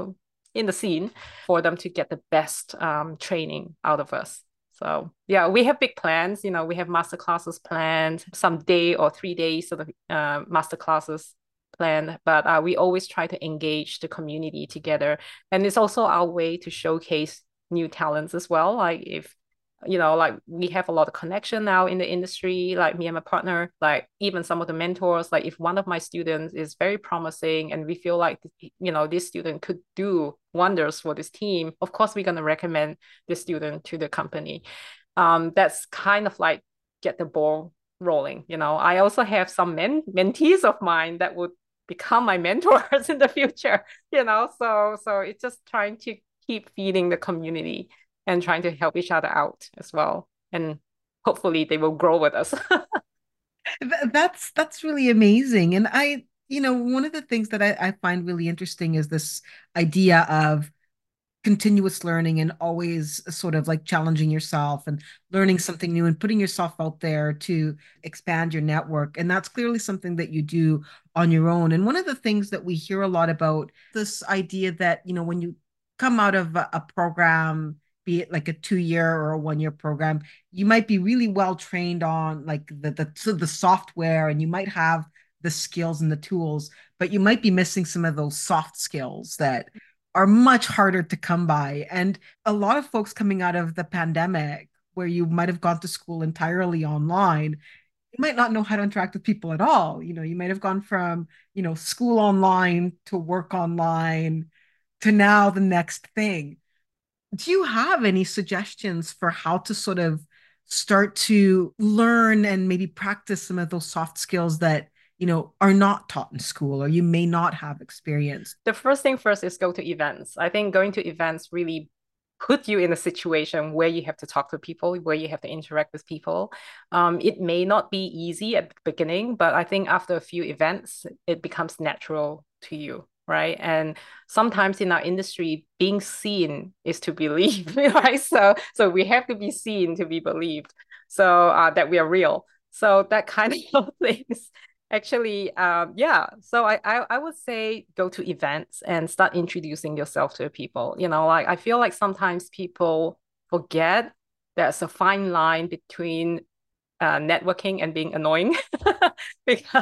the scene for them to get the best training out of us. So yeah, we have big plans. We have master classes planned, some day or 3 days of the master classes planned, but we always try to engage the community together. And it's also our way to showcase new talents as well. Like if like we have a lot of connection now in the industry, like me and my partner, like even some of the mentors, like if one of my students is very promising and we feel like, this student could do wonders for this team, of course, we're going to recommend this student to the company. That's kind of like get the ball rolling. I also have some mentees of mine that would become my mentors in the future, so it's just trying to keep feeding the community and trying to help each other out as well. And hopefully they will grow with us.
That's really amazing. And one of the things that I find really interesting is this idea of continuous learning and always sort of like challenging yourself and learning something new and putting yourself out there to expand your network. And that's clearly something that you do on your own. And one of the things that we hear a lot about this idea that, when you come out of a program, be it like a 2 year or a 1 year program, you might be really well trained on like the software, and you might have the skills and the tools, but you might be missing some of those soft skills that are much harder to come by. And a lot of folks coming out of the pandemic, where you might have gone to school entirely online, you might not know how to interact with people at all. You might have gone from, school online to work online to now the next thing. Do you have any suggestions for how to sort of start to learn and maybe practice some of those soft skills that, are not taught in school or you may not have experienced?
The first thing first is go to events. I think going to events really put you in a situation where you have to talk to people, where you have to interact with people. It may not be easy at the beginning, but I think after a few events, it becomes natural to you, right? And sometimes in our industry, being seen is to believe, right? So we have to be seen to be believed, so that we are real. So that kind of things. Actually, yeah. So I would say go to events and start introducing yourself to people. Like I feel like sometimes people forget there's a fine line between networking and being annoying. Because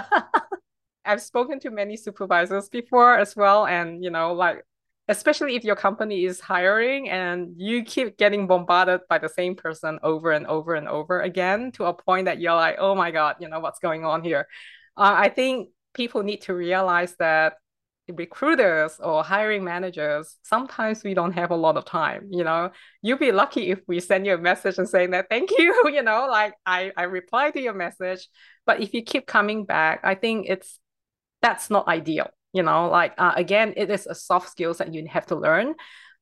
I've spoken to many supervisors before as well, and like especially if your company is hiring and you keep getting bombarded by the same person over and over and over again to a point that you're like, oh my God, what's going on here? I think people need to realize that recruiters or hiring managers, sometimes we don't have a lot of time. You'll be lucky if we send you a message and saying that thank you, like I reply to your message. But if you keep coming back, I think that's not ideal. Like again, it is a soft skills that you have to learn.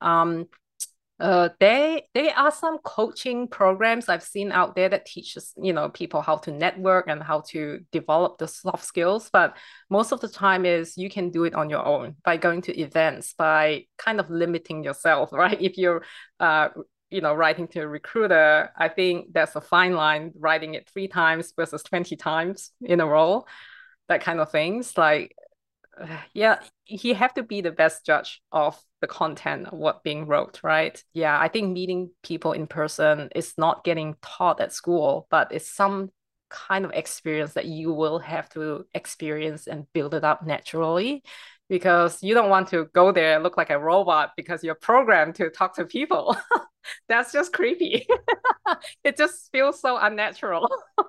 There are some coaching programs I've seen out there that teaches, people how to network and how to develop the soft skills. But most of the time is you can do it on your own by going to events, by kind of limiting yourself, right? If you're, writing to a recruiter, I think there's a fine line writing it 3 times versus 20 times in a row, that kind of things. Like Yeah, he have to be the best judge of the content of what being wrote, right? Yeah, I think meeting people in person is not getting taught at school, but it's some kind of experience that you will have to experience and build it up naturally because you don't want to go there and look like a robot because you're programmed to talk to people. That's just creepy. It just feels so unnatural.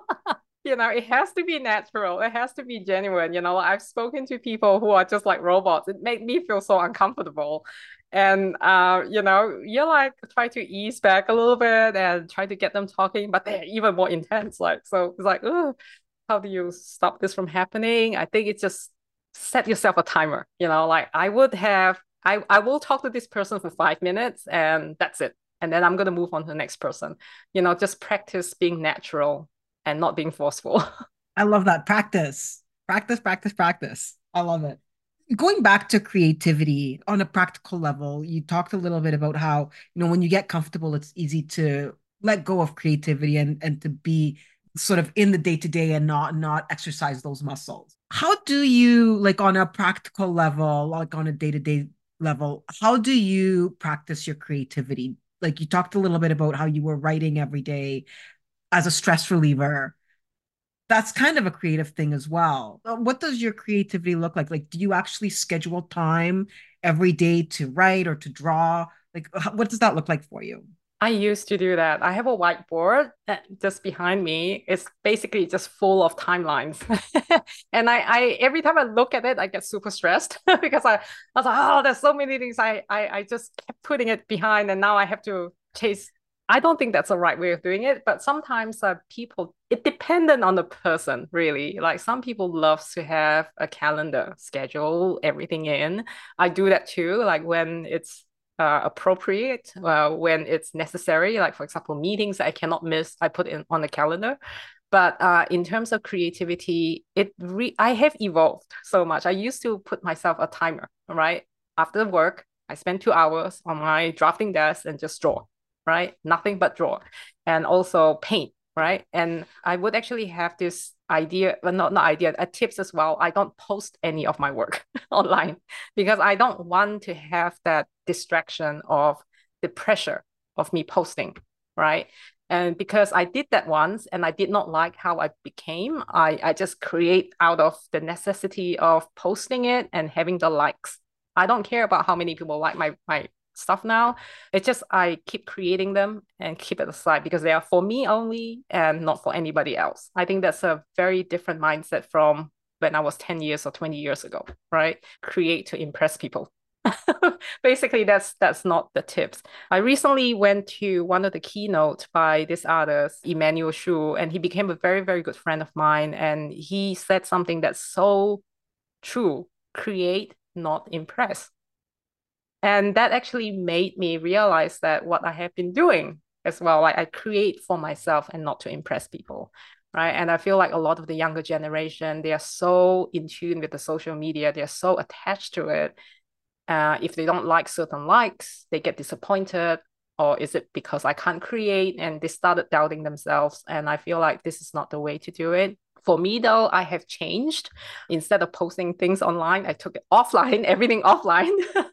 It has to be natural. It has to be genuine. I've spoken to people who are just like robots. It made me feel so uncomfortable. And you're like try to ease back a little bit and try to get them talking, but they're even more intense. So it's like, oh, how do you stop this from happening? I think it's just set yourself a timer. Like I will talk to this person for 5 minutes and that's it. And then I'm gonna move on to the next person. Just practice being natural and not being forceful.
I love that. Practice, practice, practice, practice. I love it. Going back to creativity on a practical level, you talked a little bit about how, when you get comfortable, it's easy to let go of creativity and to be sort of in the day to day and not exercise those muscles. How do you, like, on a practical level, like on a day to day level, how do you practice your creativity? Like, you talked a little bit about how you were writing every day as a stress reliever. That's kind of a creative thing as well. What does your creativity look like? Like, do you actually schedule time every day to write or to draw? Like, what does that look like for you?
I used to do that. I have a whiteboard that just behind me. It's basically just full of timelines. And I every time I look at it, I get super stressed because I was like, oh, there's so many things. I just kept putting it behind and now I have to chase. I don't think that's the right way of doing it, but sometimes people, it dependent on the person, really. Like some people love to have a calendar, schedule everything in. I do that too, like when it's appropriate, when it's necessary. Like for example, meetings I cannot miss, I put in on the calendar. But in terms of creativity, I have evolved so much. I used to put myself a timer, right? After work, I spend 2 hours on my drafting desk and just draw, right? Nothing but draw, and also paint, right? And I would actually have this idea, well, not idea, tips as well. I don't post any of my work online because I don't want to have that distraction of the pressure of me posting, right? And because I did that once and I did not like how I became, I just create out of the necessity of posting it and having the likes. I don't care about how many people like my stuff now. It's just I keep creating them and keep it aside because they are for me only and not for anybody else. I think that's a very different mindset from when I was 10 years or 20 years ago, right? Create to impress people. Basically, that's not the tips. I recently went to one of the keynotes by this artist, Emmanuel Shu, and he became a very, very good friend of mine. And he said something that's so true: create, not impress. And that actually made me realize that what I have been doing as well, like I create for myself and not to impress people. Right. And I feel like a lot of the younger generation, they are so in tune with the social media, they're so attached to it. If they don't like certain likes, they get disappointed. Or is it because I can't create? And they started doubting themselves. And I feel like this is not the way to do it. For me, though, I have changed. Instead of posting things online, I took it offline, everything offline.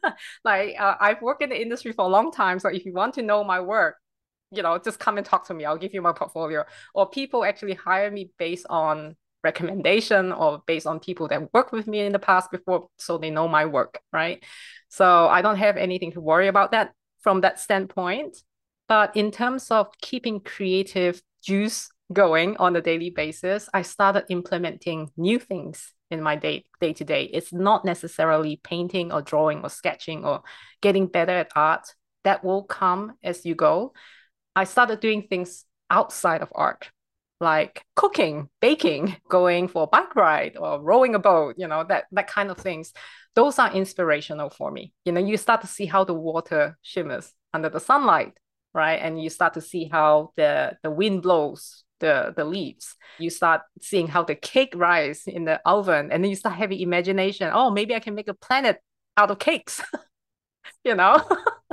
I've worked in the industry for a long time. So if you want to know my work, just come and talk to me. I'll give you my portfolio. Or people actually hire me based on recommendation or based on people that worked with me in the past before, so they know my work, right? So I don't have anything to worry about that from that standpoint. But in terms of keeping creative juice going on a daily basis, I started implementing new things in my day to day. It's not necessarily painting or drawing or sketching or getting better at art. That will come as you go. I started doing things outside of art, like cooking, baking, going for a bike ride or rowing a boat, that kind of things. Those are inspirational for me. You start to see how the water shimmers under the sunlight, right? And you start to see how the wind blows the leaves. You start seeing how the cake rise in the oven, and then you start having imagination. Oh, maybe I can make a planet out of cakes, you know?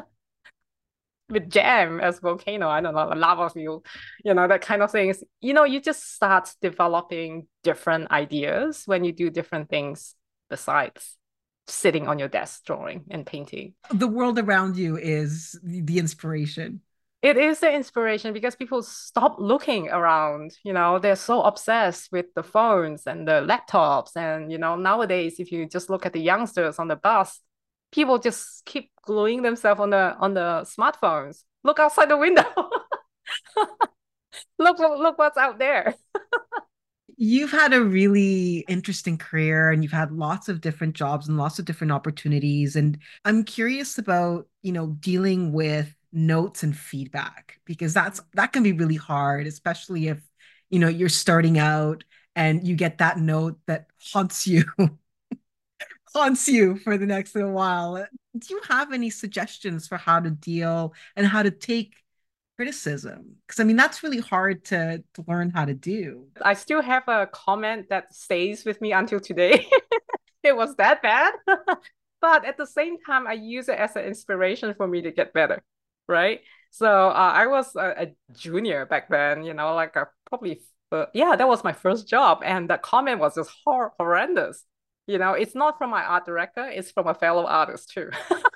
With jam as volcano, I don't know, a lava field, that kind of things. You just start developing different ideas when you do different things besides sitting on your desk drawing and painting.
The world around you is the inspiration.
It is the inspiration because people stop looking around. They're so obsessed with the phones and the laptops. And, nowadays, if you just look at the youngsters on the bus, people just keep gluing themselves on the smartphones. Look outside the window. Look what's out there.
You've had a really interesting career and you've had lots of different jobs and lots of different opportunities. And I'm curious about, dealing with notes and feedback because that can be really hard, especially if, you're starting out and you get that note that haunts you, haunts you for the next little while. Do you have any suggestions for how to deal and how to take criticism? Because I mean, that's really hard to learn how to do.
I still have a comment that stays with me until today. It was that bad. But at the same time, I use it as an inspiration for me to get better, right? So I was a junior back then, like probably, yeah, that was my first job. And that comment was just horrendous. It's not from my art director, it's from a fellow artist too.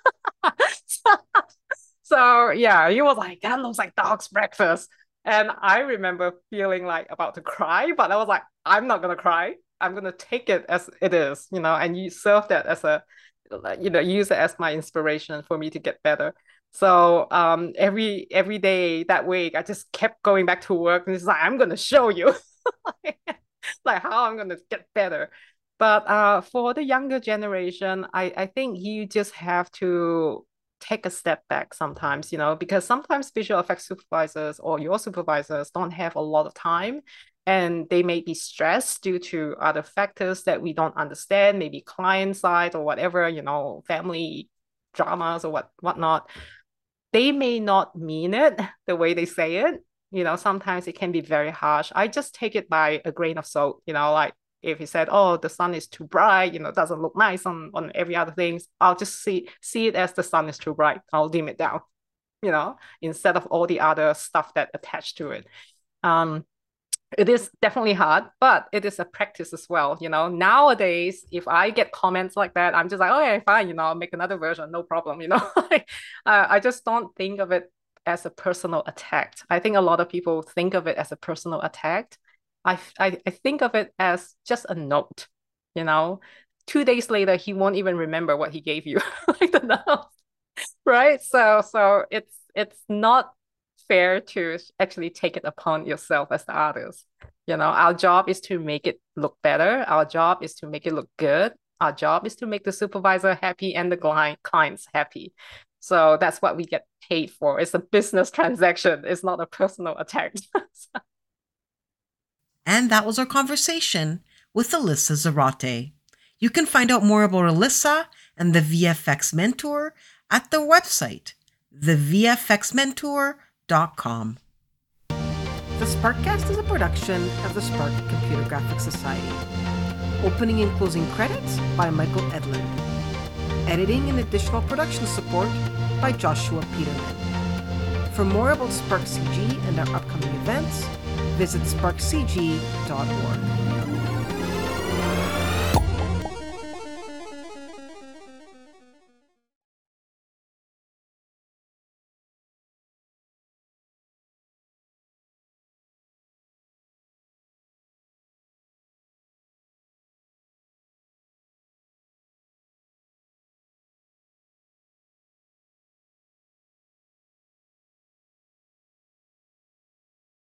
So yeah, he was like, that looks like dog's breakfast. And I remember feeling like about to cry, but I was like, I'm not gonna cry. I'm gonna take it as it is, and you serve that as use it as my inspiration for me to get better. So every day that week, I just kept going back to work and it's like, I'm gonna show you like how I'm gonna get better. But for the younger generation, I think you just have to take a step back sometimes, because sometimes visual effects supervisors or your supervisors don't have a lot of time and they may be stressed due to other factors that we don't understand, maybe client side or whatever, family dramas or whatnot. They may not mean it the way they say it. Sometimes it can be very harsh. I just take it by a grain of salt, like if he said, oh, the sun is too bright, doesn't look nice on every other things, I'll just see it as the sun is too bright. I'll dim it down, instead of all the other stuff that attached to it. It is definitely hard, but it is a practice as well. Nowadays, if I get comments like that, I'm just like, oh yeah, fine, I'll make another version, no problem, I just don't think of it as a personal attack. I think a lot of people think of it as a personal attack. I think of it as just a note, 2 days later, he won't even remember what he gave you, like the note, right? So it's not fair to actually take it upon yourself as the artist. Our job is to make it look better. Our job is to make it look good. Our job is to make the supervisor happy and the clients happy. So that's what we get paid for. It's a business transaction. It's not a personal attack.
And that was our conversation with Alyssa Zarate. You can find out more about Alyssa and the VFX Mentor at their website, thevfxmentor.com. The Sparkcast is a production of the Spark Computer Graphics Society. Opening and closing credits by Michael Edlund. Editing and additional production support by Joshua Peterman. For more about Spark CG and our upcoming events, visit sparkcg.org.